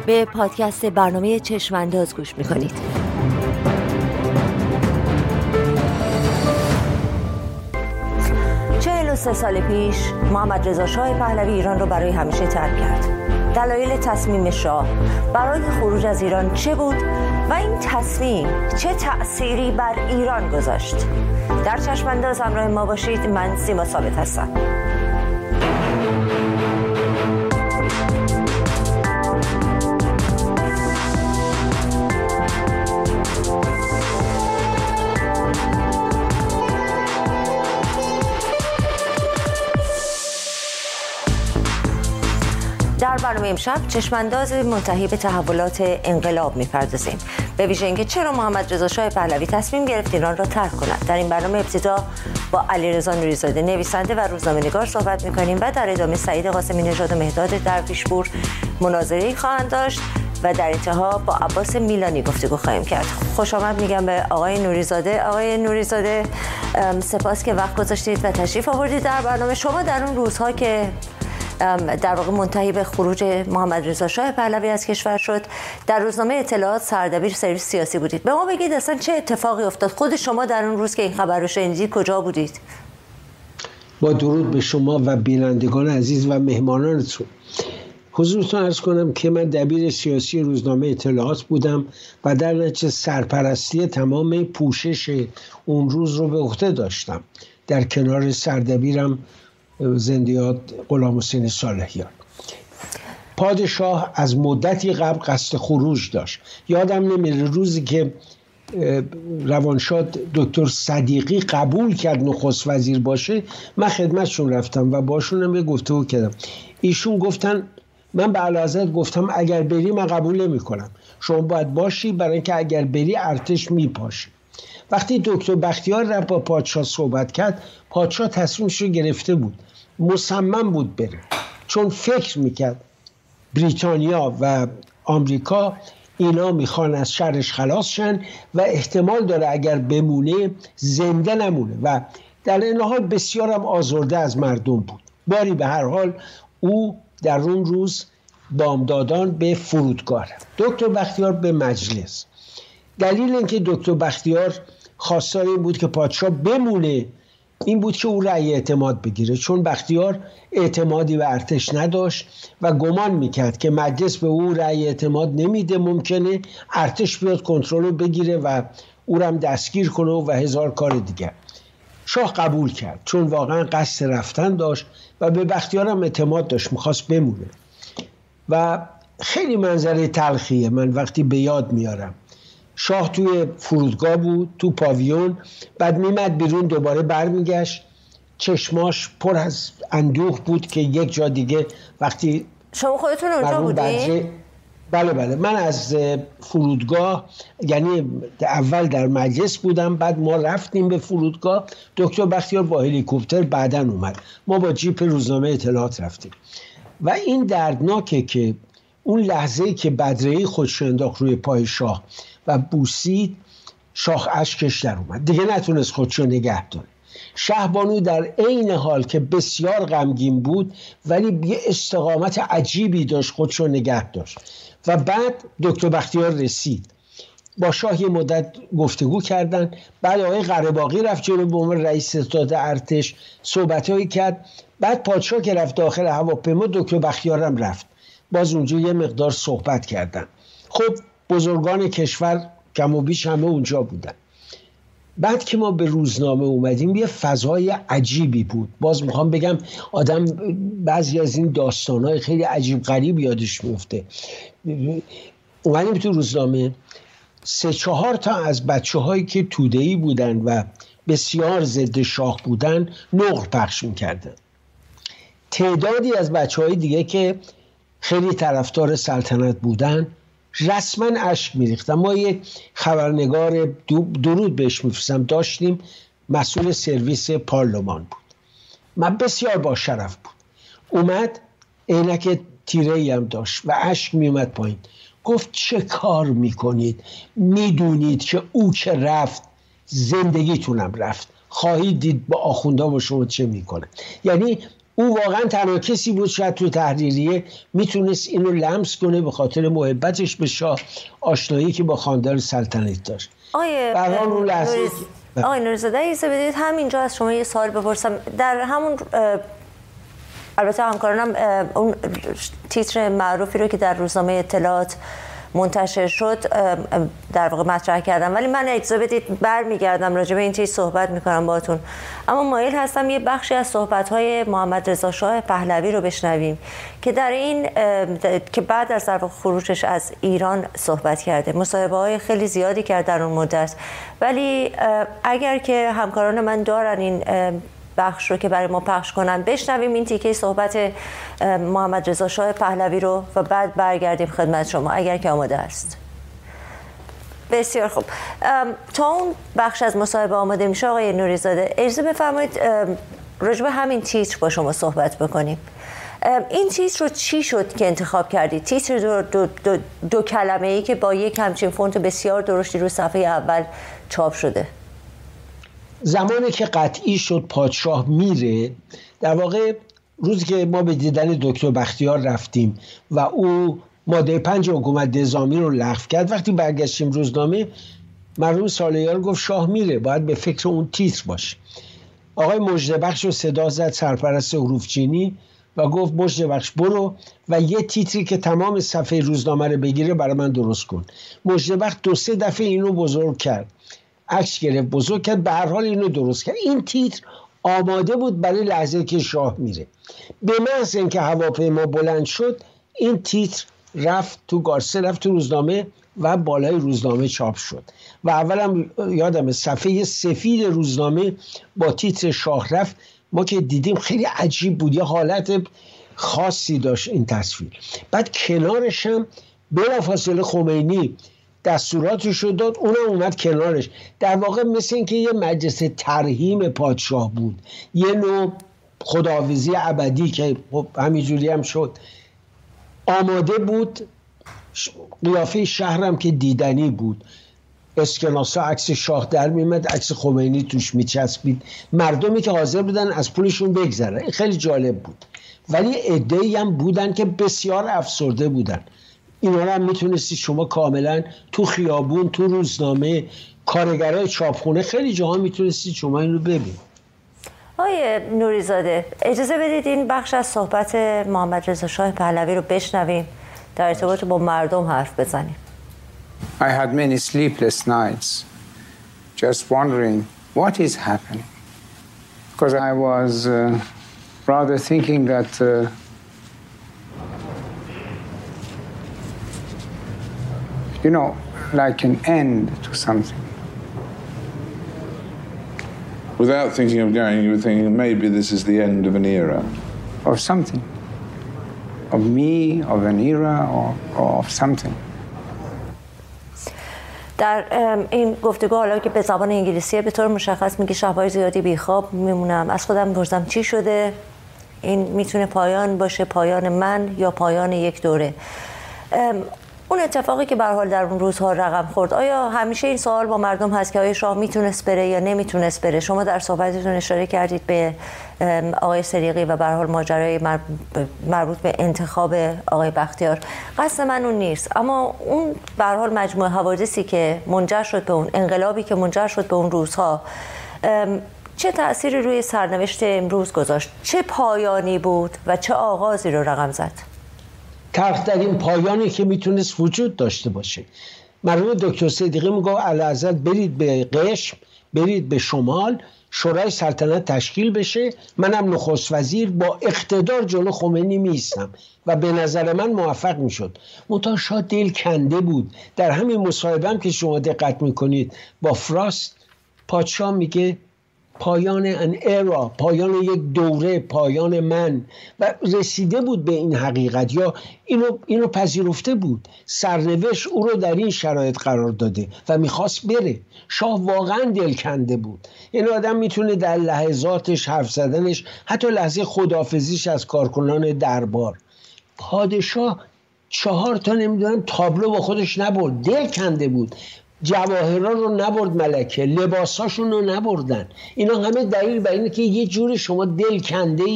به پادکست برنامه چشمانداز گوش میکنید. سه سال پیش محمد رضا شاه پهلوی ایران رو برای همیشه ترک کرد. دلایل تصمیم شاه برای خروج از ایران چه بود و این تصمیم چه تأثیری بر ایران گذاشت؟ در چشمانداز همراه ما باشید. من سیما ثابت هستم. در برنامه امشب چشمانداز منتهی به تحولات انقلاب می‌پردازیم. به ویژه اینکه چرا محمد رضا شاه پهلوی تصمیم گرفت ایران را ترک کند. در این برنامه ابتدا با علیرضا نوری‌زاده نویسنده و روزنامه‌نگار صحبت می‌کنیم و در ادامه سعید قاسمی نژاد و مهداد درویشپور مناظره‌ای خواهند داشت و در انتها با عباس میلانی گفتگو خواهیم کرد. خوش آمد میگم به آقای نوری‌زاده. آقای نوری‌زاده، سپاس که وقت گذاشتید و تشریف آوردید در برنامه. شما در اون روزها که در واقع منتهی به خروج محمد رضا شاه پهلوی از کشور شد، در روزنامه اطلاعات سردبیر سرویس سیاسی بودید. به ما بگید اصلا چه اتفاقی افتاد؟ خود شما در اون روز که این خبر رو شنیدید کجا بودید؟ با درود به شما و بینندگان عزیز و مهمانانتون. حضورتون عرض کنم که من دبیر سیاسی روزنامه اطلاعات بودم و در نتیجه سرپرستی تمام پوشش اون روز رو به عهده داشتم. در کنار سردبیرم زندیات غلام حسین صالحیان. پادشاه از مدتی قبل قصد خروج داشت. یادم نمیره روزی که روانشاد دکتر صدیقی قبول کرد نخست وزیر باشه، من خدمتشون رفتم و باشون هم گفتگو کردم. ایشون گفتن، من به اعلیحضرت گفتم اگر بری من قبول نمی کنم، شما باید باشی، برای اینکه اگر بری ارتش میپاشه. وقتی دکتر بختیار رفت با پادشاه صحبت کرد، پادشاه تصمیمش رو گرفته بود، مصمم بود بره، چون فکر میکرد بریتانیا و آمریکا اینا میخوان از شرش خلاص شن و احتمال داره اگر بمونه زنده نمونه و در این حال بسیار هم آزرده از مردم بود. باری به هر حال او در اون روز بامدادان به فرودگاه رفت. دکتر بختیار به مجلس. دلیل اینکه دکتر بختیار خواستار این بود که پادشاه بمونه این بود که او رأی اعتماد بگیره، چون بختیار اعتمادی به ارتش نداشت و گمان میکرد که مجلس به او رأی اعتماد نمیده، ممکنه ارتش بیاد کنترل رو بگیره و او رو هم دستگیر کنه و هزار کار دیگر. شاه قبول کرد چون واقعا قصد رفتن داشت و به بختیار هم اعتماد داشت، میخواست بمونه. و خیلی منظره تلخیه من وقتی به یاد میارم. شاه توی فرودگاه بود، تو پاویون، بعد میمد بیرون دوباره برمیگشت، چشماش پر از اندوه بود که یک جا دیگه وقتی شما خودتون اونجا بودید؟ بله من از فرودگاه، یعنی اول در مجلس بودم، بعد ما رفتیم به فرودگاه، دکتر بختیار با هلیکوپتر بعداً اومد، ما با جیپ روزنامه اطلاعات رفتیم. و این دردناکه که اون لحظه‌ای که بدرهی خودش انداخت روی پای شاه و بوسید، شاه اشکش در اومد، دیگه نتونست خودشو نگه داره. شهبانو در عین حال که بسیار غمگین بود ولی یه استقامت عجیبی داشت، خودشو نگه داشت. و بعد دکتر بختیار رسید، با شاه یه مدت گفتگو کردن، بعد آقای قره‌باغی رفت جلو به عنوان رئیس ستاد ارتش صحبت‌هایی کرد، بعد پادشاه که رفت داخل هواپیما دکتر بختیار هم رفت، باز اونجا یه مقدار صحبت کردن. خب بزرگان کشور کم و بیش همه اونجا بودن. بعد که ما به روزنامه اومدیم یه فضای عجیبی بود. باز میخوام بگم آدم بعضی از این داستانهای خیلی عجیب غریب یادش میفته. اومدیم تو روزنامه، 3-4 تا از بچه‌هایی که توده‌ای بودن و بسیار ضد شاه بودن نقل پخش میکردن. تعدادی از بچه‌های دیگه که خیلی طرفدار سلطنت بودن رسما اشک میریختن. ما یک خبرنگار درود بهش میفرستم داشتیم، مسئول سرویس پارلمان بود، من بسیار با شرف بود. اومد عینک تیره‌ای هم داشت و اشک میومد پایین. گفت چه کار میکنید؟ میدونید که او که رفت زندگیتونم رفت، خواهید دید با آخوندا با شما چه میکنه. یعنی او واقعا تنها کسی بود شاید تو تحریریه میتونست اینو لمس کنه به خاطر محبتش به شاه، آشنایی که با خاندان سلطنت داشت. آقای نوری‌زاده ایزه بدید همینجا از شما یه سوال بپرسم. در همون البته همکارانم اون تیتر معروفی رو که در روزنامه اطلاعات منتشر شد در واقع مطرح کردم، ولی من اجازه بدید برمیگردم راجع به این چیز صحبت میکنم باهاتون، اما مایل هستم یه بخشی از صحبت‌های محمد رضا شاه پهلوی رو بشنویم که در این که بعد از در واقع خروجش از ایران صحبت کرده. مصاحبه‌های خیلی زیادی کرد در اون مدت، ولی اگر که همکاران من دارن این بخش رو که برای ما پخش کنن بشنویم این تیکه صحبت محمد رضا شاه پهلوی رو و بعد برگردیم خدمت شما اگر که آماده است. بسیار خوب. تا اون بخش از مصاحبه آماده میشه آقای نوری‌زاده اجازه بفرمایید راجع به همین تیتر با شما صحبت بکنیم. این تیتر رو چی شد که انتخاب کردید؟ تیتر دو کلمه‌ای که با یک همچین فونت بسیار درشتی رو صفحه اول چاپ شده. زمانی که قطعی شد پادشاه میره، در واقع روزی که ما به دیدن دکتر بختیار رفتیم و او ماده 5 حکومت نظامی رو لغو کرد، وقتی برگشتیم روزنامه مرحوم سالیار گفت شاه میره، باید به فکر اون تیتر باشه. آقای مژده‌بخش رو صدا زد، سرپرست حروفچینی، و گفت مژده‌بخش برو و یه تیتری که تمام صفحه روزنامه رو بگیره برای من درست کن. مژده‌بخش 2-3 دفعه اینو بزرگ کرد، عکس گرفت، بزرگ کرد، به هر حال اینو درست کرد. این تیتر آماده بود برای لحظه که شاه میره. به محض اینکه هواپیما بلند شد این تیتر رفت تو گارسه، رفت تو روزنامه و بالای روزنامه چاپ شد و اولم یادم صفحه سفید روزنامه با تیتر شاه رفت. ما که دیدیم خیلی عجیب بود، یه حالت خاصی داشت این تصویر. بعد کنارش هم بلافاصله خمینی دستوراتش رو داد، اونم اومد کنارش. در واقع مثل این که یه مجلس ترحیم پادشاه بود، یه نوع خداحافظی ابدی که همینجوری هم شد. آماده بود، قیافه شهرم که دیدنی بود، اسکناسا عکس شاه در میمد، عکس خمینی توش میچسبید، مردمی که حاضر بودن از پولشون بگذرن. این خیلی جالب بود. ولی عده‌ای هم بودن که بسیار افسرده بودن. اینا رو هم میتونستی شما کاملا تو خیابون، تو روزنامه، کارگرای چاپخونه، خیلی جاها میتونستی شما این رو ببینید. آقای نوری‌زاده اجازه بدید این بخش از صحبت محمد رضا شاه پهلوی رو بشنویم، در ارتباط با مردم حرف بزنیم. I had many sleepless nights just wondering what is happening, because I was rather thinking that you know, like an end to something. Without thinking of going, you were thinking maybe this is the end of an era. Of something. Of me, of an era, or of something. در این گفتگو حالا که به زبان انگلیسی به طور مشخص میگه شب‌های زیادی بیخواب میمونم، از خودم میپرسم چی شده؟ این میتونه پایان باشه، پایان من یا پایان یک دوره. اون اتفاقی که به هر حال در اون روزها رقم خورد، آیا همیشه این سوال با مردم هست که آیا شاه میتونست بره یا نمیتونست بره؟ شما در صحبتتون اشاره کردید به آقای صدیقی و به هر حال ماجرای مربوط به انتخاب آقای بختیار. قصد من اون نیست، اما اون به هر حال مجموعه حوادثی که منجر شد به اون انقلابی که منجر شد به اون روزها چه تأثیری روی سرنوشت امروز گذاشت؟ چه پایانی بود و چه آغازی رو رقم زد؟ تلخ‌ترین پایانی که میتونست وجود داشته باشه. مرحوم دکتر صدیقی میگه اعلیحضرت برید به قشم، برید به شمال، شورای سلطنت تشکیل بشه، منم نخست وزیر با اقتدار جلو خمینی میستم و به نظر من موفق میشد. منتها شاه دل کنده بود. در همین مصاحبه هم که شما دقت میکنید با فراست، پادشاه میگه پایان ان ایرا، پایان یک دوره، پایان من، و رسیده بود به این حقیقت یا اینو پذیرفته بود. سرنوشت او رو در این شرایط قرار داده و میخواست بره. شاه واقعا دل کنده بود. این آدم میتونه در لحظاتش، حرف زدنش، حتی لحظه خداحافظیش از کارکنان دربار، پادشاه 4 تا نمیدونم تابلو با خودش نبرد، دل کنده بود. جواهرات رو نبرد ملکه، لباساشون رو نبردن. اینا همه دلیل بر اینه که یه جور شما دل کنده‌ای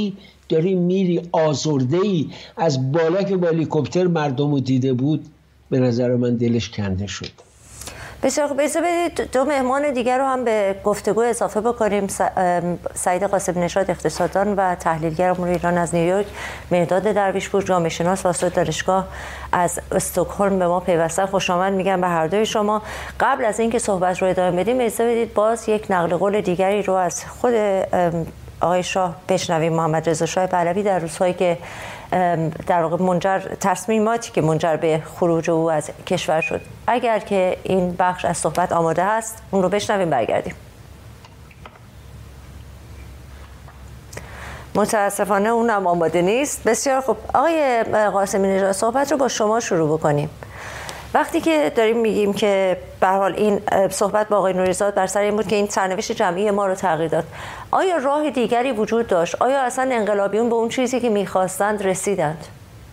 داری میری آزرده‌ای از بالا که با هلیکوپتر مردم رو دیده بود، به نظر من دلش کنده شد. بسیار خوب. اجازه بدید دو مهمان دیگر رو هم به گفتگو اضافه بکنیم. سعید قاسمی نژاد، اقتصاددان و تحلیلگر امور ایران از نیویورک، مهداد درویشپور، جامعه شناس و استاد دانشگاه از استکهلم به ما پیوستن. خوش آمد میگم به هر دوی شما. قبل از اینکه صحبت رو ادامه بدیم اجازه بدید باز یک نقل قول دیگری رو از خود آقای شاه بشنویم. محمد رضا شاه پهلوی در روزهایی که در واقع تصمیماتی که منجر به خروج او از کشور شد، اگر که این بخش از صحبت آماده هست اون رو بشنویم برگردیم. متاسفانه اونم آماده نیست. بسیار خوب. آقای قاسمی نژاد، صحبت رو با شما شروع بکنیم. وقتی که داریم میگیم که به هر حال این صحبت با آقای نوری‌زاد بر سر این بود که این سرنوشت جمعی ما رو تغییر داد، آیا راه دیگری وجود داشت؟ آیا اصلا انقلابیون به اون چیزی که می‌خواستند رسیدند؟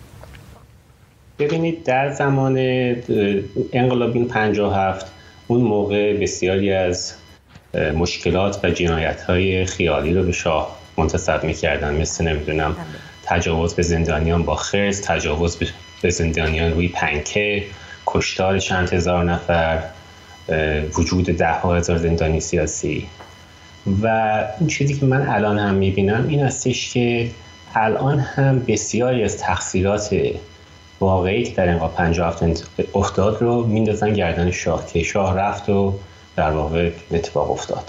ببینید، در زمان انقلاب 57 اون موقع بسیاری از مشکلات و جنایت‌های خیالی رو به شاه منتسب می‌کردن، مثل نمیدونم تجاوز به زندانیان با خرس، تجاوز به زندانیان روی پنکه، کشتار چند هزار نفر، وجود 10,000 زندانی سیاسی. و این چیزی که من الان هم میبینم این هستش که الان هم بسیاری از تقصیرات واقعی که در انقلاب 57 افتاد رو میندازن گردن شاه که شاه رفت و در واقع اتفاق افتاد.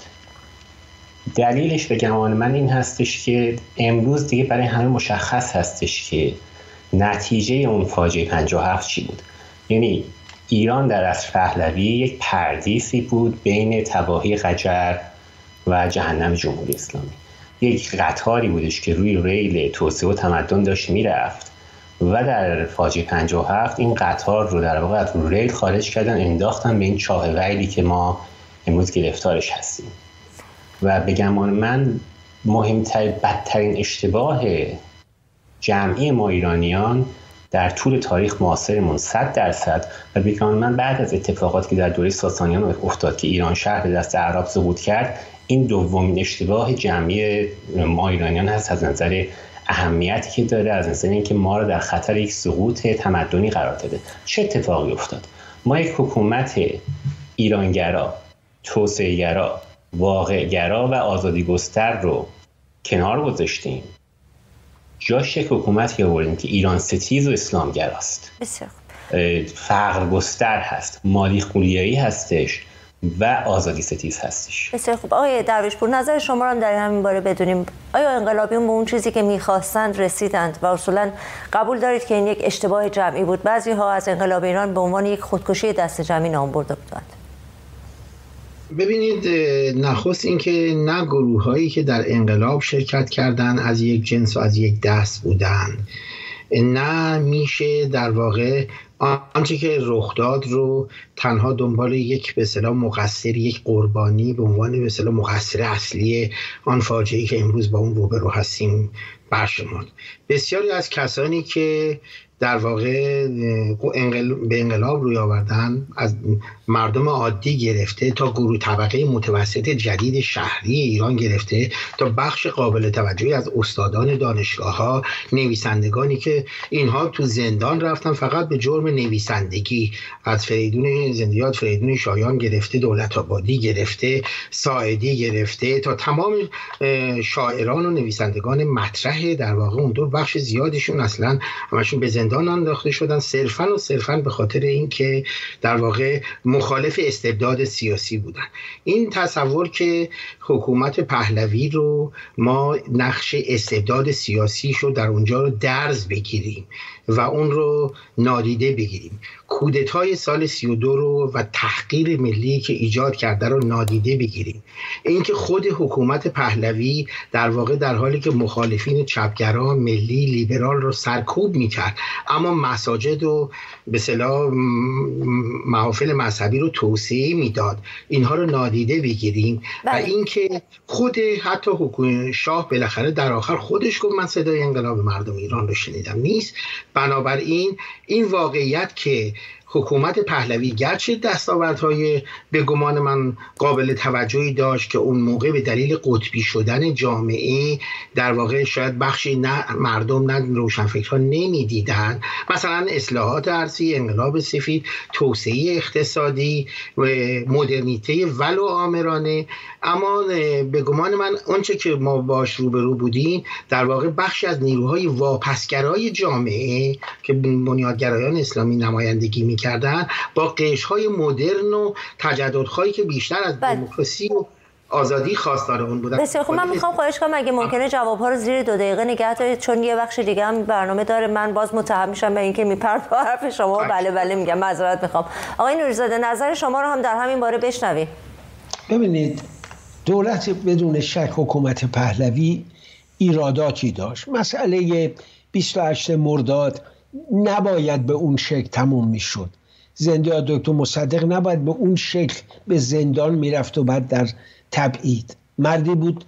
دلیلش به گمان من این هستش که امروز دیگه برای همه مشخص هستش که نتیجه اون فاجعه 57 چی بود. یعنی ایران در عصر پهلوی یک پردیسی بود بین تباهی قجر و جهنم جمهوری اسلامی. یک قطاری بودش که روی ریل توسعه و تمدن داشت میرفت و در فاجعه 57 این قطار رو در واقع از روی ریل خارج کردن، انداختن به این چاه ویلی که ما امروز گرفتارش هستیم. و به گمان من بدترین اشتباه جمعی ما ایرانیان در طول تاریخ معاصرمون 100% و به گمان من بعد از اتفاقاتی که در دوره ساسانیان افتاد که ایران شهر به دست اعراب سقوط کرد، این دومین اشتباه جمعی ما ایرانیان هست از نظر اهمیتی که داره، از نظر اینکه ما رو در خطر یک سقوط تمدنی قرار داده. چه اتفاقی افتاد؟ ما یک حکومت ایرانگرا، توسعه‌گرا، واقع‌گرا و آزادی‌گستر رو کنار گذاشتیم، جاش یک حکومتی آوردیم که ایران ستیز و اسلامگراست، فقر گستر هست، مالی خولیایی هستش و آزادی ستیز هستش. بسیار خوب. آقای درویشپور، نظر شما رو هم در همین باره بدونیم. آیا انقلابیون به اون چیزی که می‌خواستند رسیدند و اصولاً قبول دارید که این یک اشتباه جمعی بود؟ بعضی‌ها از انقلاب ایران به عنوان یک خودکشی دست جمعی نام برده بودند. ببینید، نخست اینکه نه گروه‌هایی که در انقلاب شرکت کردن از یک جنس و از یک دست بودند، نه میشه در واقع آنچه که رخ داد رو تنها دنبال یک به اصطلاح مقصر، یک قربانی به عنوان به اصطلاح مقصر اصلی آن فاجعه‌ای که امروز با اون روبرو هستیم برشمرد. بسیاری از کسانی که در واقع به انقلاب روی آوردن، از مردم عادی گرفته تا گروه طبقه متوسط جدید شهری ایران گرفته تا بخش قابل توجهی از استادان دانشگاه‌ها، نویسندگانی که اینها تو زندان رفتن فقط به جرم نویسندگی، از فریدون زندیات، فریدون شایان گرفته، دولت آبادی گرفته، ساعدی گرفته تا تمام شاعران و نویسندگان مطرح در واقع اون دور، بخش زیادشون اصلا همشون به زندان انداخته شدن صرفاً به خاطر اینکه در واقع مخالف استبداد سیاسی بودن. این تصور که حکومت پهلوی رو ما نقش استبداد سیاسی شو در اونجا رو درز بگیریم و اون رو نادیده بگیریم، کودتای سال 32 رو و تحقیر ملی که ایجاد کرده رو نادیده بگیریم، اینکه خود حکومت پهلوی در واقع در حالی که مخالفین چپگرا ملی لیبرال رو سرکوب میکرد اما مساجد و به اصطلاح محافل مذهبی رو توسعه میداد، اینها رو نادیده بگیریم. و اینکه خود حتی شاه بالاخره در آخر خودش گفت من صدای انقلاب مردم ایران رو شنیدم، نیست. بنابراین این واقعیت که حکومت پهلوی گرچه دستاوردهای به گمان من قابل توجهی داشت که اون موقع به دلیل قطبی شدن جامعه در واقع شاید بخشی نه مردم نه روشنفکرها نمیدیدن، مثلا اصلاحات ارضی، انقلاب سفید، توسعه اقتصادی و مدرنیته ولو آمرانه، اما به گمان من اونچه که ما باش روبرو بودیم در واقع بخشی از نیروهای واپسگرای جامعه که بنیادگرایان اسلامی نمایندگی میکردن با قشرهای مدرن و تجددهایی که بیشتر از دموکراسی و آزادی خواستار اون بودن. بسیار خوب. من میخوام خواهش کنم اگه ممکنه جوابها رو زیر 2 دقیقه نگه دارید، چون یه بخش دیگه هم برنامه داره. من باز متهم میشم به اینکه میپرد با حرف شما. بله میگم، معذرت میخوام. آقای نوری‌زاده نظر شما رو هم در همین باره بشنویم. ببینید، دولت بدون شک حکومت پهلوی ایراداتی داشت. مسئله 28 مرداد نباید به اون شکل تموم میشد. زنده دکتر مصدق نباید به اون شکل به زندان میرفت و بعد در تبعید. مردی بود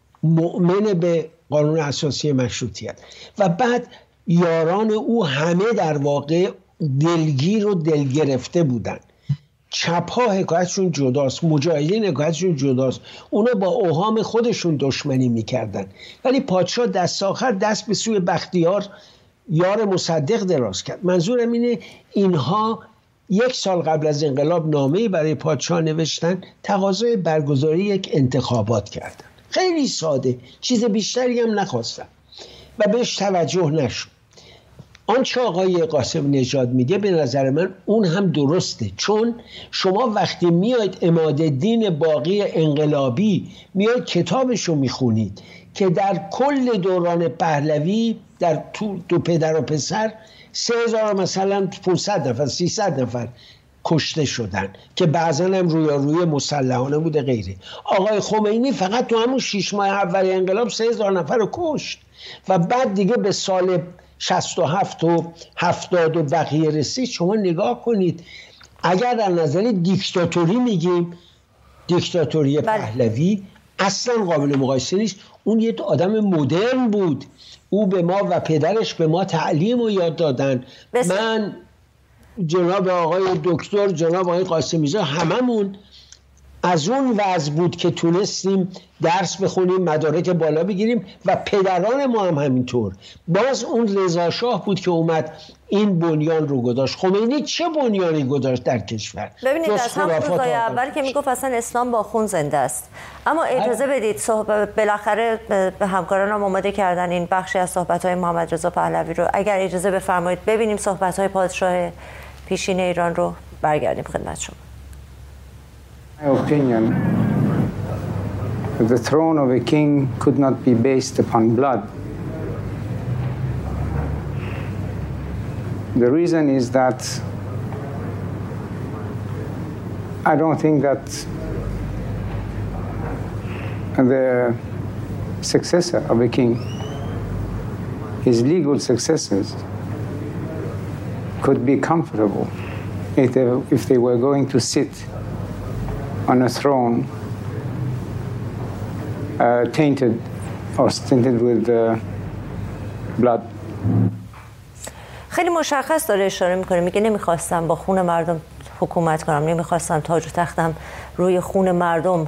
مؤمن به قانون اساسی مشروطیت و بعد یاران او همه در واقع دلگیر و دلگرفته بودن. چپ ها حکایتشون جداست، مجاهدین حکایتشون جداست، اونا با اوهام خودشون دشمنی میکردن، ولی پادشاه دست آخر دست به سوی بختیار یار مصدق دراز کرد. منظورم اینه اینها 1 سال قبل از انقلاب نامه‌ای برای پادشاه نوشتن، تقاضای برگزاری یک انتخابات کردن. خیلی ساده، چیز بیشتری هم نخواستن و بهش توجه نشد. آنچه آقای قاسم نژاد میگه به نظر من اون هم درسته، چون شما وقتی میاید عمادالدین باقی انقلابی میاید کتابشو میخونید که در کل دوران پهلوی در دو پدر و پسر 3000 مثلا 500 نفر 300 نفر کشته شدن که بعضا هم روی مسلحانه بوده غیره. آقای خمینی فقط تو همون 6 ماه اول انقلاب 3000 نفر رو کشت و بعد دیگه به سال 67 و 70 و بقیه رسید. شما نگاه کنید، اگر در نظر دیکتاتوری میگیم، دیکتاتوری پهلوی اصلا قابل مقایسه نیست. اون یه آدم مدرن بود، او به ما و پدرش به ما تعلیم رو یاد دادن. من جناب آقای دکتر، جناب آقای قاسمی زاده، هممون از اون وضع بود که تونستیم درس بخونیم، مدارک بالا بگیریم و پدران ما هم همینطور. باز اون رضا شاه بود که اومد این بنیان رو گذاشت. خمینی چه بنیانی گذاشت در کشور؟ ببینید از همون روزای اول که میگفت اصلا اسلام با خون زنده است. اما اجازه بدید بالاخره به همکارانم آماده کردن این بخشی از صحبت‌های محمد رضا پهلوی رو. اگر اجازه بفرمایید ببینیم صحبت‌های پادشاه پیشین ایران رو، برگردیم خدمت شما. My opinion, the throne of a king could not be based upon blood. The reason is that I don't think that the successor of a king, his legal successors, could be comfortable if they were going to sit on a throne tainted or stinted with blood. خیلی مشخص داره اشاره میکنه، میگه نمیخواستم با خون مردم حکومت کنم، نمیخواستم تاج و تختم روی خون مردم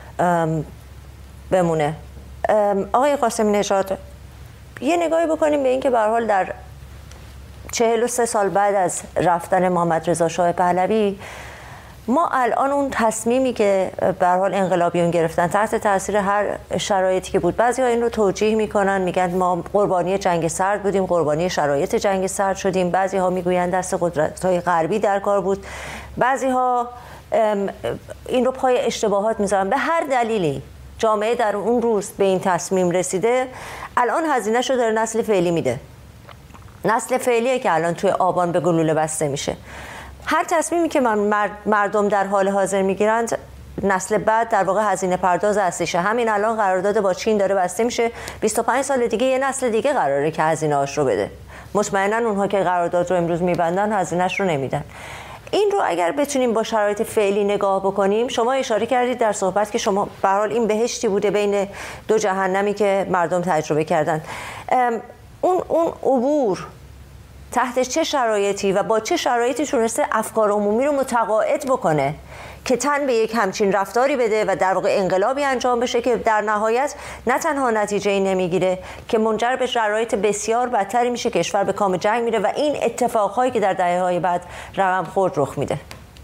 بمونه. آقای قاسمی نژاد، یه نگاهی بکنیم به این که به هر حال در 43 سال بعد از رفتن محمد رضا شاه پهلوی، ما الان اون تصمیمی که به هر حال انقلابیون گرفتن تحت تاثیر هر شرایطی که بود، بعضی‌ها این رو توجیه میکنن، میگن ما قربانی جنگ سرد بودیم، قربانی شرایط جنگ سرد شدیم. بعضی‌ها میگویند دست قدرت‌های غربی در کار بود، بعضی‌ها این رو پای اشتباهات میذارن. به هر دلیلی جامعه در اون روز به این تصمیم رسیده. الان هزینه‌شو داره نسل فعلی میده. نسل فعلیه که الان توی آبان به گلوله بسته میشه. هر تصمیمی که مردم در حال حاضر میگیرند، نسل بعد در واقع هزینه پرداز اصلیشه. همین الان قرارداد با چین داره بسته میشه، 25 سال دیگه یه نسل دیگه قراره که هزینه هاش رو بده. مطمئنا اونها که قرارداد رو امروز میبندن هزینه‌اش رو نمیدن. این رو اگر بتونیم با شرایط فعلی نگاه بکنیم، شما اشاره کردید در صحبت که شما به هر حال این بهشتی بوده بین دو جهنمی که مردم تجربه کردن. اون عبور تحت چه شرایطی و با چه شرایطی تونسته افکار عمومی رو متقاعد بکنه که تن به یک همچین رفتاری بده و در واقع انقلابی انجام بشه که در نهایت نه تنها نتیجه‌ای نمیگیره که منجر به شرایط بسیار بدتری میشه، کشور به کام جنگ میره و این اتفاقهایی که در دهه‌های بعد رقم خورد رخ میده.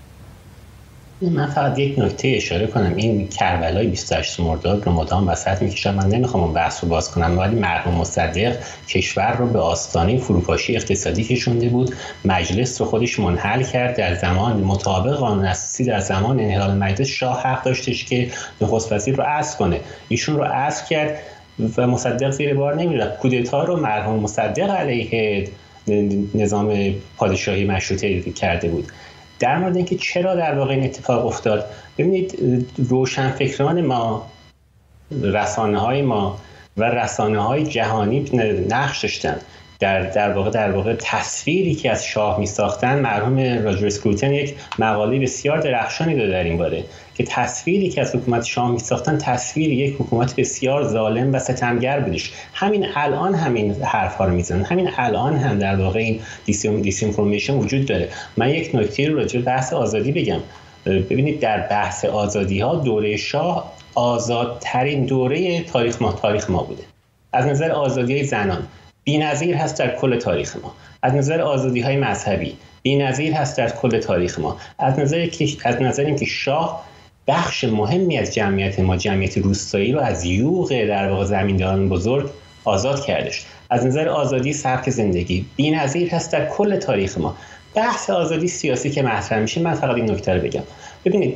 من فقط یک نکته اشاره کنم، این کربلای 28 مرداد رو مدام وسط میکشم، من نمیخوام اون بحث رو باز کنم، ولی مرحوم مصدق کشور رو به آستانه فروپاشی اقتصادی کشونده بود، مجلس رو خودش منحل کرد، در زمان مطابق قانون اساسی در زمان انحلال مجلس شاه حق داشتش که نخست وزیر رو عزل کنه، ایشون رو عزل کرد و مصدق زیر بار نمیرفت. کودتا رو مرحوم مصدق علیه نظام پادشاهی مشروطه کرده بود. در مورد اینکه چرا در واقع این اتفاق افتاد، ببینید روشنفکران ما، رسانه‌های ما و رسانه‌های جهانی نقش داشتن در واقع تصویری که از شاه می‌ساختن. مرحوم راجر اسکروتن یک مقاله بسیار درخشانی داره در این باره که تصویری که از حکومت شاه می‌ساختن تصویر یک حکومت بسیار ظالم و ستمگر بودش. همین الان همین حرفا رو میزنن، همین الان هم در واقع این دیسینفورمیشن وجود داره. من یک نکته رو راجع به بحث آزادی بگم. ببینید در بحث آزادی‌ها دوره شاه آزادترین دوره تاریخ ما بوده. از نظر آزادی‌های زنان بی‌نظیر هست در کل تاریخ ما، از نظر آزادی‌های مذهبی بی‌نظیر هست در کل تاریخ ما، از نظر اینکه شاه بخش مهمی از جمعیت ما، جمعیت روستایی رو از یوغ در واقع زمینداران بزرگ آزاد کردش، از نظر آزادی سبک زندگی بی‌نظیر هست در کل تاریخ ما. بحث آزادی سیاسی که مطرح میشه، من فقط این نکته رو بگم. ببینید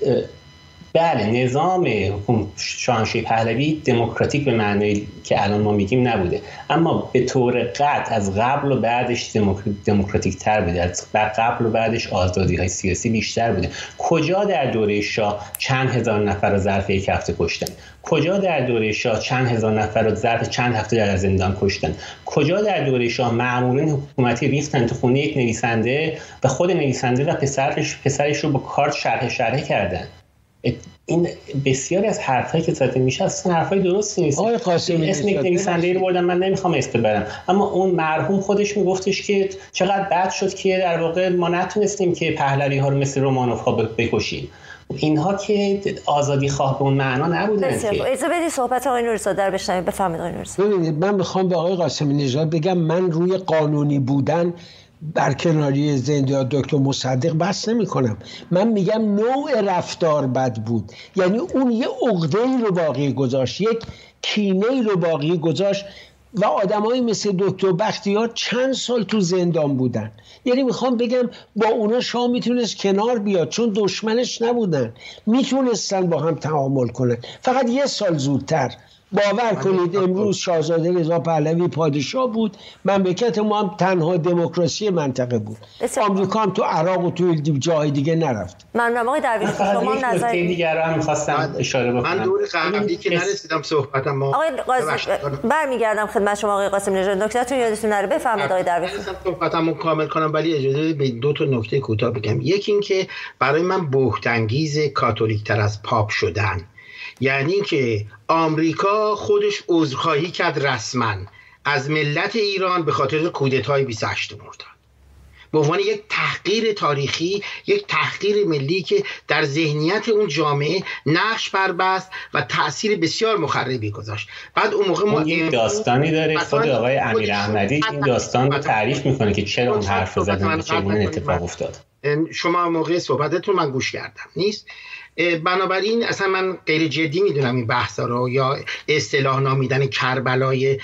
بله، نظام شاهنشاهی پهلوی دموکراتیک به معنی که الان ما میگیم نبوده، اما به طور قطع از قبل و بعدش دموکراتیک تر بوده، از قبل و بعدش آزادی های سیاسی بیشتر بوده. کجا در دوره شاه چند هزار نفر رو ظرف یک هفته کشتن؟ کجا در دوره شاه چند هزار نفر رو ظرف چند هفته در زندان کشتن؟ کجا در دوره شاه مامورین حکومتی ریختن تو خونه یک نویسنده و خود نویسنده و پسرش رو با کارت شرح کردن؟ این بسیاری از حرفایی که زده میشه اصلا حرفای درستی نیست. آقای قاسمی اسم نویسنده‌ای رو بردم، من نمیخوام اسم ببرم، اما اون مرحوم خودش میگفتش که چقدر بد شد که در واقع ما نتونستیم که پهلوی ها رو مثل رومانوف ها بکشیم. اینها که آزادی خواه به اون معنا نبودن. اجازه بدید صحبت آقای نوری‌زاده رو بشنویم. بفرمایید آقای نوری‌زاده. ببینید، من میخوام به آقای قاسمی نژاد بگم، من روی قانونی بودن برکناری زنده دکتر مصدق بحث نمی کنم. من میگم نوع رفتار بد بود، یعنی اون یه عقده‌ای رو باقی گذاشت، یک کینه‌ای رو باقی گذاشت و آدمایی مثل دکتر بختیار چند سال تو زندان بودن. یعنی میخوام بگم با اونا شاه میتونست کنار بیاد، چون دشمنش نبودن، میتونستن با هم تعامل کنن. فقط یه سال زودتر باور کنید امروز شاهزاده رضا پهلوی پادشاه بود، مملکت ما هم تنها دموکراسی منطقه بود. آمریکا هم تو عراق و تو جای دیگه نرفت. ممنونم آقای درویش. شما نظر دیگر رو هم می‌خواستم اشاره بکنم. من دور قبلی که نرسیدم صحبتم آقای قاسمی برمیگردم خدمت شما آقای قاسمی نژاد. نکته‌تون یادتون نره. بفرمایید آقای درویش. صحبتمو کامل کنم، ولی اجازه بدید دو تا نکته کوتاه بگم. یکی این که برای من بهت‌انگیز کاتولیک‌تر از پاپ شدن، یعنی که آمریکا خودش عذرخواهی کرد رسما از ملت ایران به خاطر کودتای 28 مرداد، به عنوان یک تحقیر تاریخی، یک تحقیر ملی که در ذهنیت اون جامعه نقش بربست و تأثیر بسیار مخربی گذاشت. بعد اون موقع ما این داستانی داره، خود آقای امیر احمدی این داستان رو تعریف میکنه که چرا اون حرف رو زدن و چگونه اتفاق افتاد. شما موقع صحبتتون من گوش کردم نیست؟ بنابراین اصلا من غیر جدی میدونم این بحثا رو، یا اصطلاح نامیدن کربلای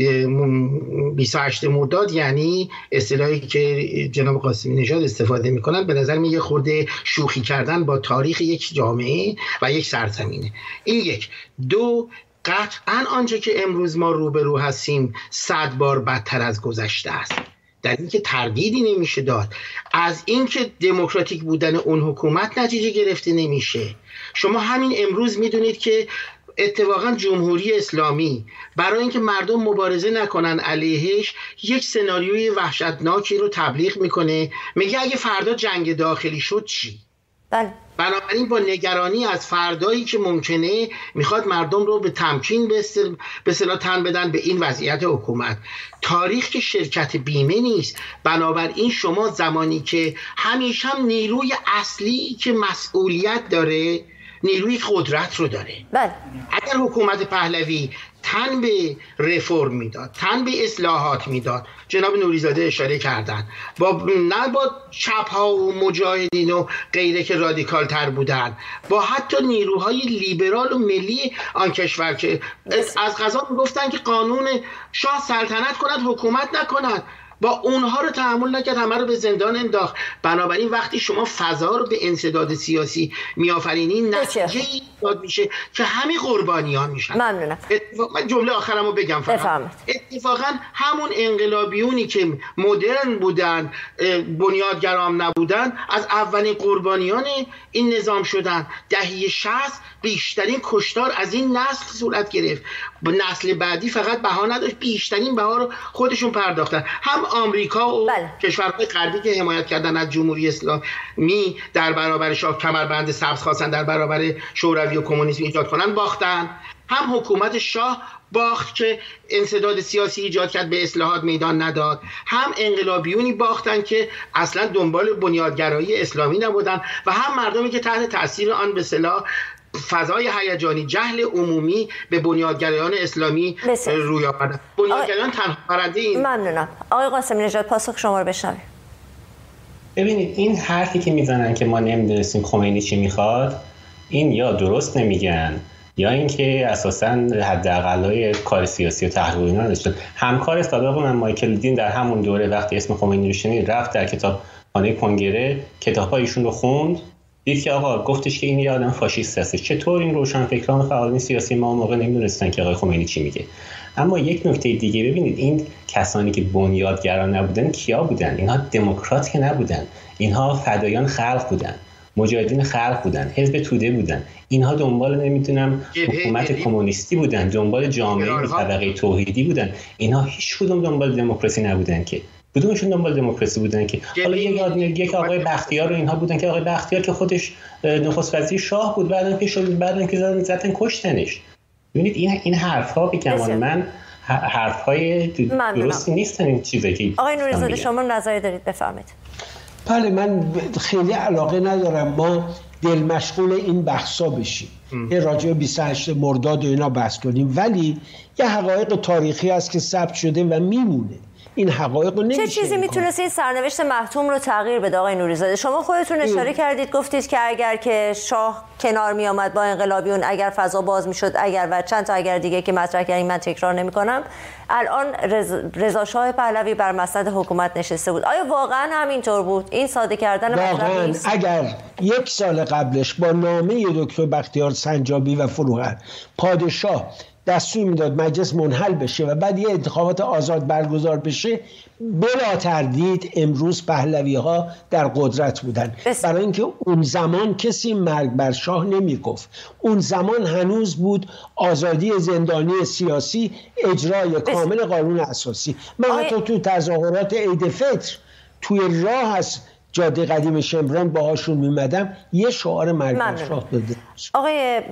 28 مرداد، یعنی اصطلاحی که جناب قاسمی نژاد استفاده میکنن، به نظر میاد خورده شوخی کردن با تاریخ یک جامعه و یک سرزمینه. این یک. دو، قطعا آنچه که امروز ما روبرو هستیم 100 بار بدتر از گذشته است. در این که تردیدی نمیشه داد از این که دموکراتیک بودن اون حکومت نتیجه گرفته نمیشه. شما همین امروز میدونید که اتفاقا جمهوری اسلامی برای اینکه مردم مبارزه نکنن علیهش یک سناریوی وحشتناکی رو تبلیغ میکنه، میگه اگه فردا جنگ داخلی شد چی؟ بله. بنابراین با نگرانی از فردایی که ممکنه میخواد مردم رو به تمکین به اصطلاح تن بدن به این وضعیت حکومت. تاریخ که شرکت بیمه نیست، بنابراین شما زمانی که همیشه هم نیروی اصلی که مسئولیت داره نیروی قدرت رو داره. بله. اگر حکومت پهلوی تن به رفرم میداد، تن به اصلاحات میداد، جناب نوریزاده اشاره کردن، نه با چپ ها و مجاهدین و غیره که رادیکال تر بودن، با حتی نیروهای لیبرال و ملی آن کشور که از قضا میگفتن که قانون شاه سلطنت کند حکومت نکند، با اونها رو تحمل نکرد، همه رو به زندان انداخت. بنابراین وقتی شما فضا رو به انسداد سیاسی میآفرینین نتیجه ایجاد میشه که همین قربانیان میشن. ممنونم. من جمله آخرمو بگم فقط. اتفاقا همون انقلابیونی که مدرن بودن، بنیادگرام نبودن، از اولین قربانیان این نظام شدن. دهه 60 بیشترین کشتار از این نسل صورت گرفت. نسل بعدی فقط بها نداشت، بیشترین بها رو خودشون پرداختن. هم آمریکا و کشورهای غربی که حمایت کردن از جمهوری اسلامی در برابر شاه کمربند سبز خواستن در برابر شوروی و کمونیسم ایجاد کنن، باختن. هم حکومت شاه باخت که انسداد سیاسی ایجاد کرد، به اصلاحات میدان نداد. هم انقلابیونی باختن که اصلا دنبال بنیادگرایی اسلامی نبودن و هم مردمی که تحت تاثیر آن به اصطلاح فضای هیجانی جهل عمومی به بنیادگرایان اسلامی روی آوردن. بنیادگرایان تنها برنده این. ممنونم. آقای قاسمی نژاد پاسخ شما رو بشنویم. ببینید این حرفی که میزنن که ما نمیدونستیم خمینی چی میخواد، این یا درست نمیگن یا اینکه اساساً حداقلای کار سیاسی و تحقیقی اینا نداشتن. همکار سابق من مایکل دین در همون دوره وقتی اسم خمینی رو شنید رفت در کتابخانه کنگره کتاب‌های ایشون رو خوند، دید که آقا گفتش که این یه آدم فاشیست هستش. چطور این روشنفکران و فعالین سیاسی ما موقع نمیدونستن که آقای خمینی چی میگه؟ اما یک نکته دیگه ببینید، این کسانی که بنیادگران نبودن کیا بودن؟ اینها دموکرات که نبودن، اینها فدایان خلق بودن، مجاهدین خلق بودن، حزب توده بودن. اینها دنبال نمیدونم حکومت کمونیستی بودن، دنبال جامعه طبقه توحیدی بودن. اینها هیچ کدوم دنبال دموکراسی نبودن که. کدومشون دنبال دموکراسی بودن که حالا یک آقای بختیار رو اینها بودن که آقای بختیار که خودش نخست وزیر شاه بود، بعدن که زدن کشتنش. ببینید این حرف‌ها به گمان من حرف‌های درستی نیستن. این چیزی که آقای نوریزاده شما نظری دارید بفرمایید. بله، من خیلی علاقه ندارم ما دل مشغول این بحثا بشیم، راجع به 28 مرداد و اینا بحث کنیم، ولی یه حقایق تاریخی هست که ثبت شده و میمونه. این حقایق رو نمیشه. چه چیزی میتونست این سرنوشت محتوم رو تغییر بده آقای نوریزاده؟ شما خودتون اشاره کردید، گفتید که اگر که شاه کنار می آمد با انقلابیون، اگر فضا باز میشد، اگر و چند تا اگر دیگه که مطرح کردین من تکرار نمیکنم، الان رضا شاه پهلوی بر مسند حکومت نشسته بود. آیا واقعا همینطور بود؟ این ساده کردن واقعا نیست؟ اگر یک سال قبلش با نامه دکتر بختیار سنجابی و فروغر پادشاه دستور میداد مجلس منحل بشه و بعد یه انتخابات آزاد برگزار بشه، بلا تردید امروز پهلوی ها در قدرت بودن. برای اینکه اون زمان کسی مرگ بر شاه نمیگفت. اون زمان هنوز بود آزادی زندانی سیاسی، اجرای کامل قانون اساسی. من حتی تو تظاهرات عید فطر توی راه از جاده قدیم شمران باهاشون میمدم، یه شعار مرگ بر شاه داده. آقای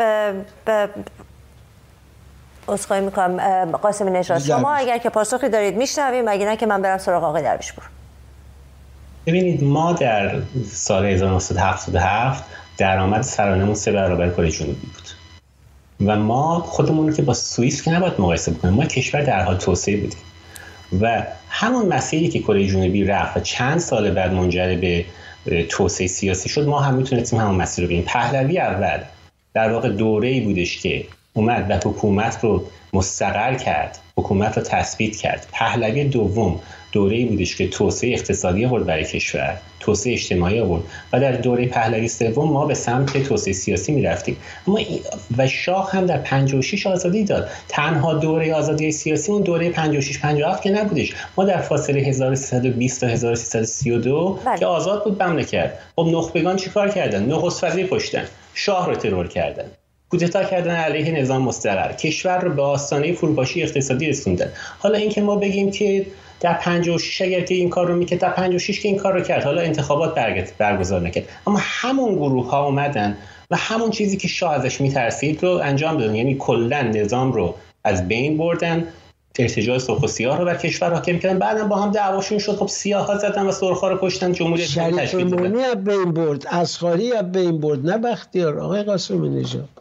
عذرخواهی میکنم قاسمی نژاد، شما اگر که پاسخی دارید میشنویم، اگه نه که من برم سراغ آقای درویشپور. ببینید ما در سال 1977 درآمد سرانه‌مون 3 برابر کره جنوبی بود و ما خودمون که با سوئیس که نباید مقایسه بکنیم، ما کشور در حال توسعه بودیم و همون مسیری که کره جنوبی رفت و چند سال بعد منجر به توسعه سیاسی شد، ما هم میتونستیم همون مسیر رو بریم. پهلوی اول در واقع دوره‌ای بودش که اومد و حکومت رو مستقر کرد، حکومت رو تثبیت کرد. پهلوی دوم دوره‌ای بودش که توسعه اقتصادی آورد برای کشور، توسعه اجتماعی آورد و در دوره پهلوی سوم ما به سمت توسعه سیاسی می‌رفتیم. اما و شاه هم در 56 آزادی داد. تنها دوره آزادی سیاسی اون دوره 56 57 که نبودش. ما در فاصله 1320 تا 1332 که آزاد بود مملکت. خب نخبگان چیکار کردن؟ نخست وزیر کشتن، شاه رو ترور کردن، کودتا کردن علیه نظام مستقر، کشور رو به آستانه فروپاشی اقتصادی رسوندن. حالا اینکه ما بگیم که در 56 اگر که این کار رو میکرد، در 56 که این کار رو کرد، حالا انتخابات برگزار نکرد، اما همون گروه ها اومدن و همون چیزی که شاه ازش میترسید رو انجام دادن. یعنی کلا نظام رو از بین بردن، ارتجاع سرخ و سیاه رو بر کشور حاکم کردن، بعدم با هم دعواشون شد، خب سیاها زدن و سرخا رو کشتن، جمهوری اسلامی تشکیل دادن. شریف از بین برد، اصغری از بین برد، نه بختیار. آقای قاسمی نژاد،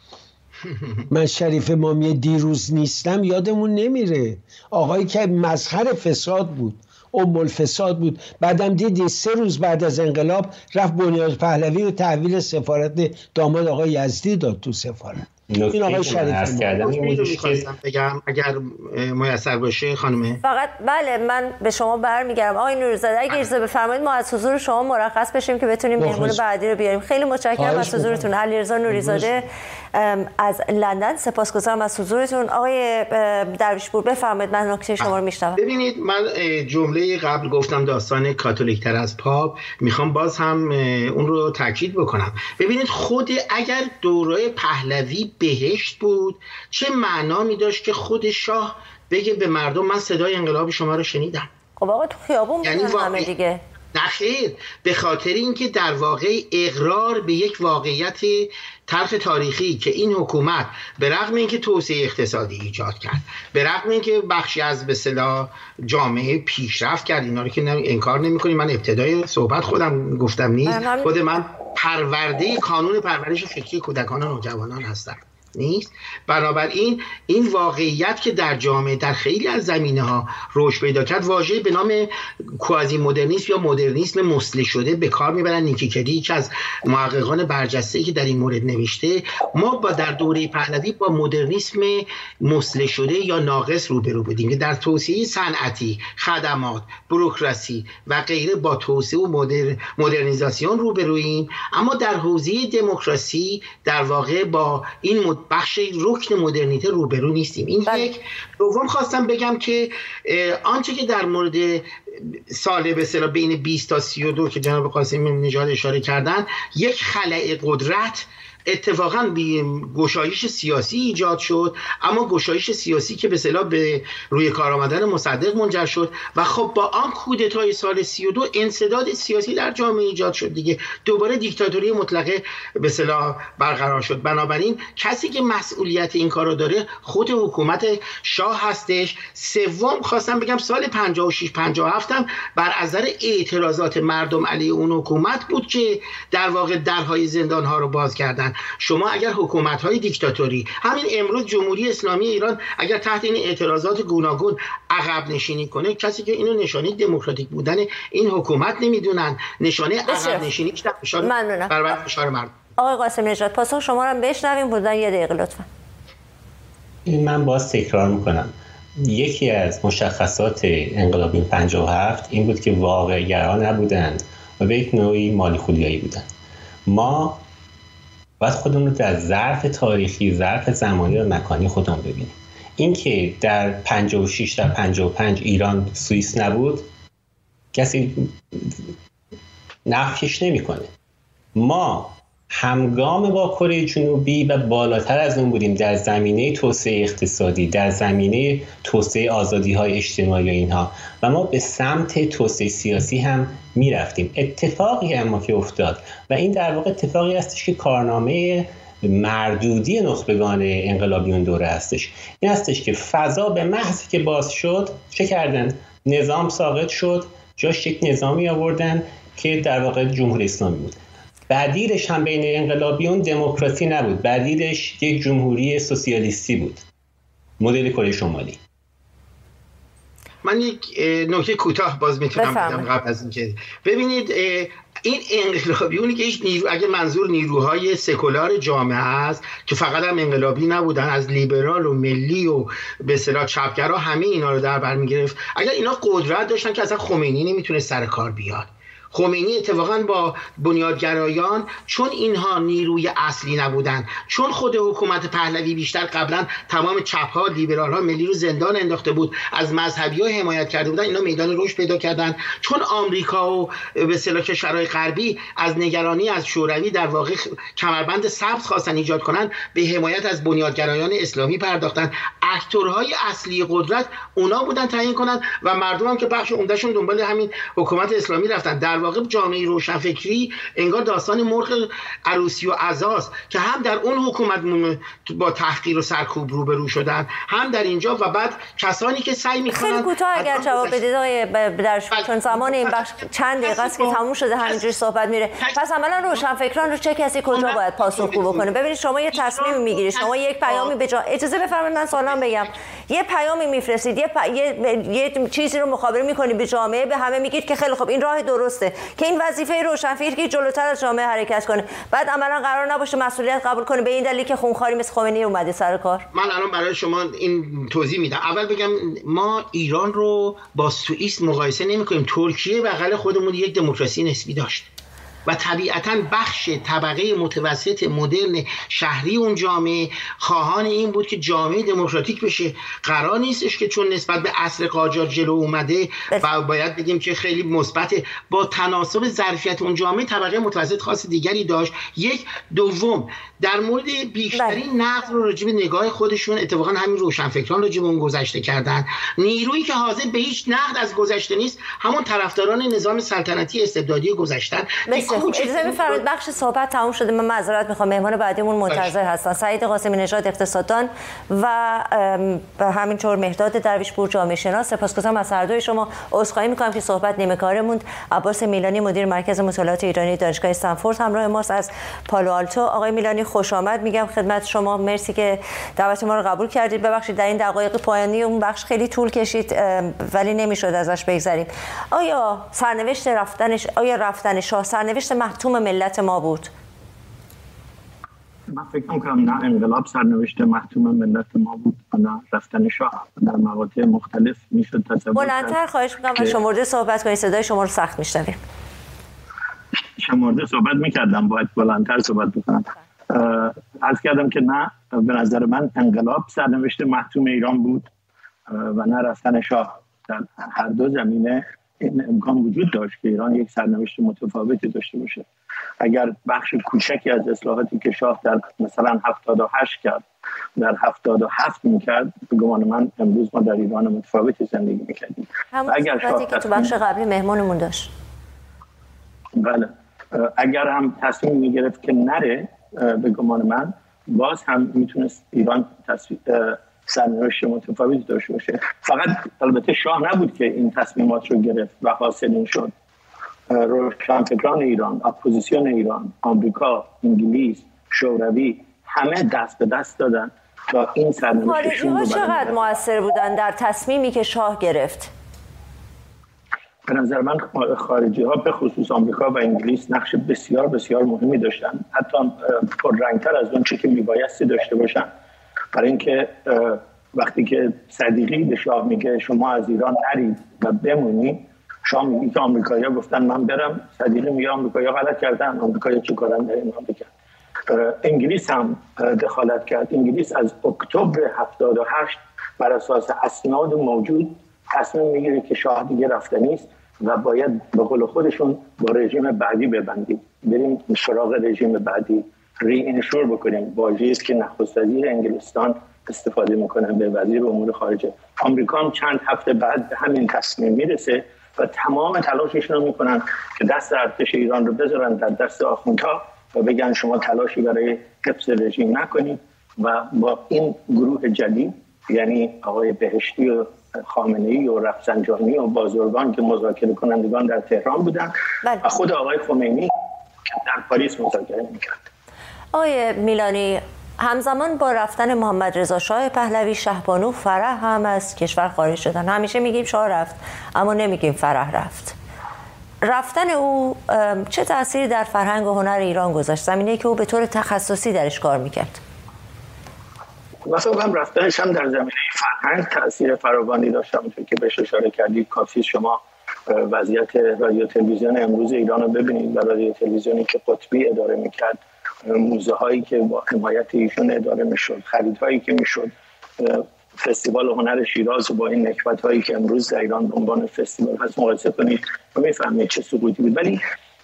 من شریف امامی دیروز نیستم یادمون نمیره، آقایی که مظهر فساد بود، ام الفساد بود، بعدم دیدی 3 روز بعد از انقلاب رفت بنیاد پهلوی رو تحویل سفارت داماد آقای یزدی داد تو سفارت. این آقای شریف بگم اگر میسر باشه خانم. فقط بله، من به شما برمیگردم آقای نوری‌زاده، اگه اجازه بفرمایید ما از حضور شما مرخص بشیم که بتونیم مهمون بعدی رو بیاریم. خیلی متشکرم از حضورتون. علیرضا نوری‌زاده از لندن، سپاسگزارم از حضورتون. آقای درویشپور بفرمایید، من نکته شما رو میشنوم. ببینید، من جمله قبل گفتم داستان کاتولیک تر از پاپ، میخوام باز هم اون رو تاکید بکنم. ببینید، خود اگر دوره پهلوی بهشت بود، چه معنا می داشت که خود شاه بگه به مردم من صدای انقلاب شما رو شنیدم؟ خب آقا تو خیابون بودن همه دیگه. نخیر، به خاطر اینکه در واقع اقرار به یک واقعیت تلخ تاریخی که این حکومت به رغم اینکه توسعه اقتصادی ایجاد کرد، به رغم اینکه بخشی از به اصطلاح جامعه پیشرفت کرد، اینا رو که انکار نمی‌کنیم، من ابتدای صحبت خودم گفتم نیست، خود من پرورده کانون پرورش فکری کودکان و نوجوانان هستم نیست. بنابراین این واقعیت که در جامعه در خیلی از زمینه‌ها رشد پیدا کرد، واژه به نام کوازی مدرنیسم یا مدرنیسم مسله شده به کار میبرن. نیکی کدی که از محققان برجسته‌ای که در این مورد نوشته، ما با در دوره پهلوی با مدرنیسم مسله شده یا ناقص روبرو بودیم که در توسعه صنعتی، خدمات، بوروکراسی و غیره با توسعه و مدرنیزاسیون روبرویم، اما در حوزه دموکراسی در واقع با این بخش رکن مدرنیته روبرو نیستیم. این یک. دوم خواستم بگم که آنچه که در مورد سال به اصطلاح بین 20 تا 32 که جناب قاسمی نژاد اشاره کردن، یک خلأ قدرت اتفاقا گشایش سیاسی ایجاد شد، اما گشایش سیاسی که به اصطلاح به روی کار آمدن مصدق منجر شد و خب با آن کودتای سال 32 انسداد سیاسی در جامعه ایجاد شد دیگه، دوباره دیکتاتوری مطلقه به اصطلاح برقرار شد. بنابراین کسی که مسئولیت این کارو داره خود حکومت شاه هستش. سوم خواستم بگم سال 56 57 هم بر اثر اعتراضات مردم علیه اون حکومت بود که در واقع درهای زندان ها رو باز کردن. شما اگر حکومت‌های دیکتاتوری، همین امروز جمهوری اسلامی ایران اگر تحت این اعتراضات گوناگون عقب نشینی کنه، کسی که اینو نشانه دموکراتیک بودن این حکومت نمیدونن، نشانه عقب نشینی در فشار مردم. آقای قاسمی نژاد، پاسخ شما رو هم بشنویم، بودن 1 دقیقه لطفا. من باز تکرار میکنم، یکی از مشخصات انقلاب 57 این بود که واقع‌گرا نبودند و به یک نوعی مالی خولیایی بودند. ما باید خودمون رو در ظرف تاریخی، ظرف زمانی و مکانی خودمون ببینیم. این که در 56 در 55 ایران سوئیس نبود، کسی نفیش نمی‌کنه. ما همگام با کره جنوبی و بالاتر از اون بودیم در زمینه توسعه اقتصادی، در زمینه توسعه آزادی‌های اجتماعی و اینها، و ما به سمت توسعه سیاسی هم میرفتیم. اتفاقی اما که افتاد و این در واقع اتفاقی هستش که کارنامه مردودی نخبگان انقلابیون دوره هستش، این هستش که فضا به محض که باز شد چه کردن؟ نظام ساقط شد، جاش یک نظامی آوردن که در واقع جمهوری اسلامی بود. بدیلش هم بین انقلابیون دموکراسی نبود، بدیلش یک جمهوری سوسیالیستی بود، مدل کره شمالی. من یک نکته کوتاه باز میتونم بگم قبل از اینکه ببینید، این انقلابیونی که هیچ اگه منظور نیروهای سکولار جامعه است که فقط هم انقلابی نبودن، از لیبرال و ملی و به اصطلاح چپگرا همه اینا رو در بر میگرفت، اگر اینا قدرت داشتن که اصلا خمینی نمیتونه سر کار بیاد. خمینی اتفاقا با بنیادگرایان، چون اینها نیروی اصلی نبودن، چون خود حکومت پهلوی بیشتر قبلا تمام چپ‌ها، لیبرال‌ها، ملی رو زندان انداخته بود، از مذهبی‌ها حمایت کرده بودن، اینا میدان رشد پیدا کردن. چون آمریکا و به اصطلاح کشورهای غربی از نگرانی از شوروی در واقع کمربند سبز خواستن ایجاد کنن، به حمایت از بنیادگرایان اسلامی پرداختن. اکتورهای اصلی قدرت اونا بودن تعیین کنن و مردم هم که بخش عمدهشون دنبال همین حکومت اسلامی رفتن. در واقع جامعه روشنفکری انگار داستان مرغ عروسی و عزاست که هم در اون حکومت با تحقیر و سرکوب روبرو شدن، هم در اینجا، و بعد کسانی که سعی میکنن. خیلی کوتاه اگر جواب بدید چون زمان این بخش چند دقیقه است که تموم شده، همینجوری صحبت میره. پس عملا روشنفکران رو چه کسی کجا باید پاسخگو بکنه؟ ببینید شما یه تصمیمی میگیرید، شما یک پیامی به اجازه بفرمایید من سوالم بگم، یه پیامی میفرستید، یه چیزی رو مخابره میکنید به جامعه، به همه میگید که خیلی خوب این راه درسته که این وظیفه روشنفکر که جلوتر از جامعه حرکت کنه، بعد عملا قرار نباشه مسئولیت قبول کنه به این دلیل که خونخواری مثل خمینی اومده سر کار. من الان برای شما این توضیح میدم. اول بگم ما ایران رو با سوئیس مقایسه نمی‌کنیم. ترکیه بغل خودمون یک دموکراسی نسبی داشت و طبیعتاً بخش طبقه متوسط مدرن شهری اون جامعه خواهان این بود که جامعه دموکراتیک بشه. قرار نیستش که چون نسبت به عصر قاجار جلو اومده و باید بگیم که خیلی مثبت، با تناسب ظرفیت اون جامعه طبقه متوسط خاص دیگری داشت. یک. دوم، در مورد بیشترین نقد رو راجع به نگاه خودشون اتفاقا همین روشنفکران راجع به اون گذشته کردن. نیرویی که حاضر به هیچ نقد از گذشته نیست همون طرفداران نظام سلطنتی استبدادی گذشتن. اجازه بفرمایید بخش صحبت تموم شده، من معذرت میخوام، مهمان بعدیمون منتظر هستن. سعید قاسمی نژاد اقتصاددان و همینطور مهداد درویش پور جامعه شناس. سپاسگزارم از هر دوی شما. عذرخواهی میکنم که صحبت نیمه کاره موند. عباس میلانی مدیر مرکز مطالعات ایرانی دانشگاه استنفورد همراه ماست از پالو آلتو. آقای میلانی خوش آمد میگم خدمت شما، مرسی که دعوت ما رو قبول کردید. ببخشید در این دقایق پایانی اون بخش خیلی طول کشید ولی نمیشد ازش بگذریم. آیا سرنوشت رفتن شاه سرنوشت محتوم ملت ما بود؟ من فکر می‌کنم نه انقلاب سرنوشت محتوم ملت ما بود و نه رفتن شاه. در مقاطع مختلف میشد تصور کرد. بلندتر خواهش می‌کنم و شمرده صحبت کنید، صدای شما رو سخت میشنویم. شمرده صحبت می‌کردم، باید بلندتر صحبت بکنم. عرض کردم که نه، به نظر من انقلاب سرنوشت محتوم ایران بود و نه رفتن شاه. در هر دو زمینه این امکان وجود داشت که ایران یک سرنوشت متفاوتی داشته باشه. اگر بخش کوچکی از اصلاحاتی که شاه در مثلا 78 کرد در 77 میکرد، به گمان من امروز ما در ایران متفاوتی زندگی میکردیم. اگر شاه که تو بخش قبلی مهمونمون داشت، بله، اگر هم تصمیم میگرفت که نره، به گمان من باز هم میتونست ایران سرنوشت متفاوتی داشته باشه. فقط البته شاه نبود که این تصمیمات رو گرفت و حاصل این شد. روشنفکران ایران، اپوزیسیون ایران، آمریکا، انگلیس، شوروی، همه دست به دست دادن تا این سرنوشتشون رو چقدر مؤثر بودن در تصمیمی که شاه گرفت؟ به نظر من خارجی ها به خصوص آمریکا و انگلیس نقش بسیار بسیار مهمی داشتن، حتی پررنگتر از اون چی که میبایستی داشته باشن. برای اینکه وقتی که صدیقی به شاه میگه شما از ایران نرید و بمونید، شاه میگه که آمریکایی‌ها گفتن من برم، صدیقی میگه آمریکایی‌ها غلط کردن، آمریکایی‌ها چه کارن در این مملکت. انگلیس هم دخالت کرد. انگلیس از اکتبر 78 بر اساس اسناد موجود تصمیم میگیره که شاه دیگه رفته نیست و باید به قول خودشون با رژیم بعدی ببندیم، بریم سراغ رژیم بعدی، ری انشور بکنیم. واژه‌ای است که نخست وزیر انگلستان استفاده میکنه به وزیر امور خارجه. آمریکا هم چند هفته بعد به همین تصمیم میرسه و تمام تلاششون رو میکنن که دست ارتش ایران رو بذارن در دست آخوندها و بگن شما تلاشی برای حفظ رژیم نکنید. و با این گروه جدید، یعنی آقای بهشتی و خامنه‌ای و رفسنجانی و بازرگان که مذاکره کنندگان در تهران بودن و خود آقای خمینی که در پاریس مذاکره میکرد. آقای میلانی، همزمان با رفتن محمد رضا شاه پهلوی، شهبانو فرح هم از کشور خارج شدن. همیشه میگیم شاه رفت اما نمیگیم فرح رفت. رفتن او چه تأثیری در فرهنگ و هنر ایران گذاشت، زمینه‌ای که او به طور تخصصی درش کار میکرد؟ مثلا هم رفتنش هم در زمینه فرهنگ تأثیر فراوانی داشت. همونطور که بهش اشاره کردید، کافی شما وضعیت رادیو تلویزیون امروز ایران رو ببینید و رادیو تلویزیونی که قطبی اداره میکرد، موزه هایی که با حمایت ایشون اداره میشد، خریدهایی که میشد، فستیوال هنر شیراز با این نکبت هایی که امروز در ایران به عنوان فستیوال هست مقایسه کنید و میفهمید چه سقوطی بود. ولی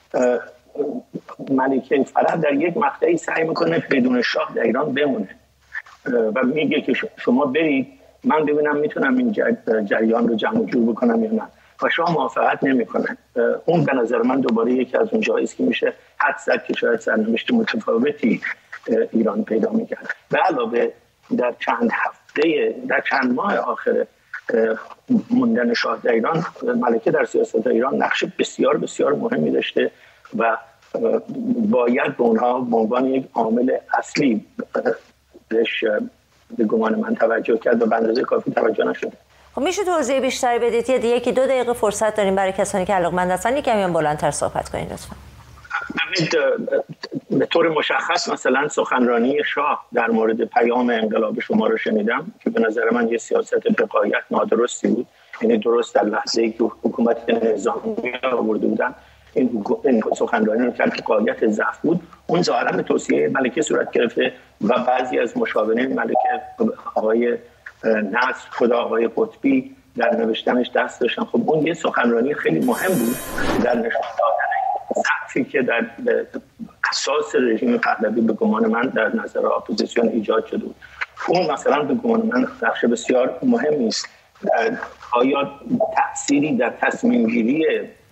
ملکه فرح در یک مقطعی سعی میکنه بدون شاه در ایران بمونه و میگه که شما برید من ببینم میتونم این جریان رو جمع و جور بکنم یا نه، و شاه موافقت نمیکنه. اون به نظر من دوباره یکی از اون جایی است که میشه حد زد که شاید سرنوشت متفاوتی ایران پیدا میکرد. به علاوه در چند ماه آخر موندن شاه در ایران، ملکه در سیاست ایران نقش بسیار بسیار مهمی داشته و باید به اونها به عنوان یک عامل اصلی بهش به گمان من توجه کرد و به اندازه کافی توجه نشده. خب میشه توضیح بیشتری بدید؟ یکی 2 دقیقه فرصت داریم برای کسانی که علاقه‌مند هستن، یکمی هم بلندتر صحبت کنید لطفا. به طور مشخص مثلا سخنرانی شاه در مورد پیام انقلاب شما رو شنیدم که به نظر من یه سیاست به غایت نادرستی بود. یعنی درست در لحظه‌ای که حکومت نظامی آورده بودن این سخنرانی رو کرد که غایت ضعف بود. اون ظاهرا به توصیه ملکه صورت گرفته و بعضی از مشاورین ملکه، آقای نصر، خود آقای قطبی در نوشتنش دست داشتن. خب اون یه سخنرانی خیلی مهم بود در نشون دادن ضعفی که در اساس رژیم پهلوی به گمان من در نظر اپوزیسیون ایجاد شده بود. اون مثلا به گمان من نقش بسیار مهمی است. آیا تأثیری در تصمیم گیری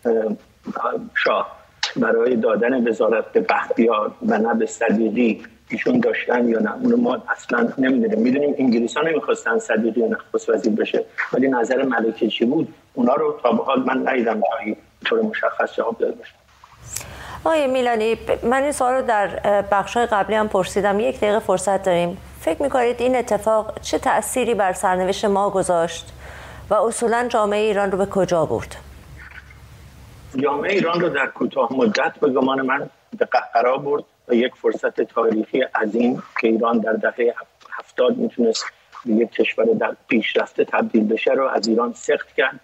شاه برای دادن وزارت به بختیار و نه به صدیقی ایشون داشتن یا نه؟ اونو ما اصلا نمیدونیم. میدونیم انگلیس‌ها نمیخواستن صدیقی نخست وزیر بشه، ولی نظر ملکه چی بود اونا رو تا به حال من ندیدم جایی طور مشخص جواب داده باشه. آقای میلانی، من این سوال رو در بخش‌های قبلی هم پرسیدم. 1 دقیقه فرصت داریم. فکر می‌کنید این اتفاق چه تأثیری بر سرنوشت ما گذاشت و اصولاً جامعه ایران رو به کجا برد؟ جامعه ایران رو در کوتاه مدت به گمان من به قهقرا برد و یک فرصت تاریخی عظیم که ایران در دهه 70 میتونست به یک کشور در پیشرفته تبدیل بشه رو از ایران سقط کرد.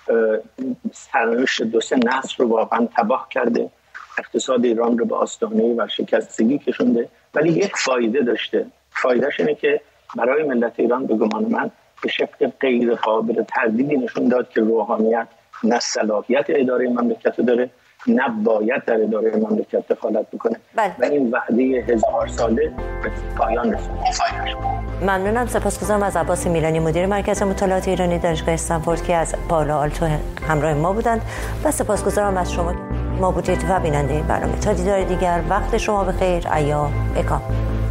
سرنوشت 2-3 نسل رو واقعا تباه کرده، اقتصاد ایران رو به آستانه ورشکستگی کشونده، ولی یک فایده داشته. فایدهش اینه که برای ملت ایران به گمان من به شکل غیر قابل تردیدی نشون داد که روحانیت نه صلاحیت اداره مملکت داره، نه باید در اداره مملکت دخالت بکنه. و این وعده 1000 ساله به پایان رسید. ممنونم. سپاسگزارم از عباس میلانی، مدیر مرکز مطالعات ایرانی دانشگاه استنفورد که از پائولا آلتو همراه ما بودند، و سپاسگزارم از شما ما بودید و بیننده این برنامه. تا دیدار دیگر، وقت شما بخیر. ایام بکام.